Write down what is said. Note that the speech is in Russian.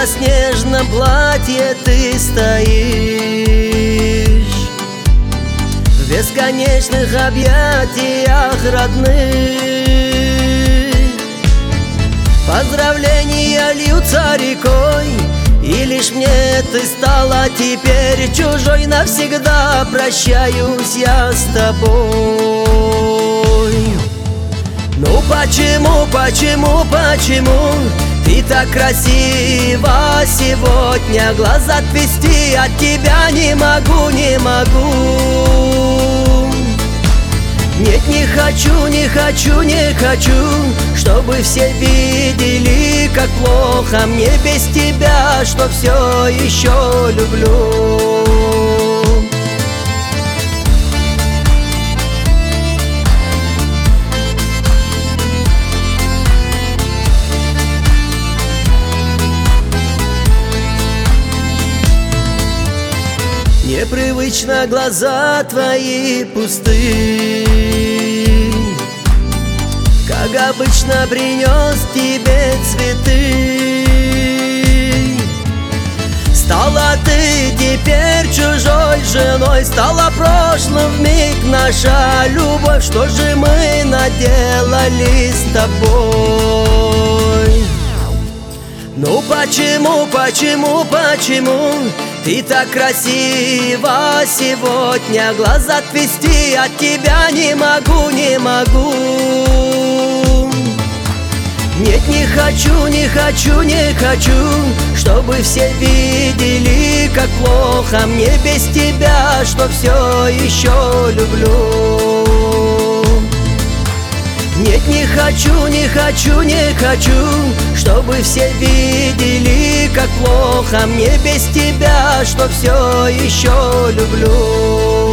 белоснежном платье ты стоишь, в бесконечных объятиях родных. Поздравления льются рекой, и лишь мне ты стала теперь чужой. Навсегда прощаюсь я с тобой. Ну почему ты так красива сегодня? Глаз отвести от тебя не могу. Нет, не хочу, чтобы все видели, как плохо мне без тебя, что все еще люблю. Непривычно глаза твои пусты, как обычно принес тебе цветы. Стала ты теперь чужой женой, стала прошлым вмиг наша любовь. Что же мы наделали с тобой? Ну почему ты так красива сегодня? Глаз отвести от тебя не могу. Нет, не хочу, чтобы все видели, как плохо мне без тебя, что все еще люблю. Нет, не хочу, чтобы все видели, как плохо мне без тебя, что все еще люблю.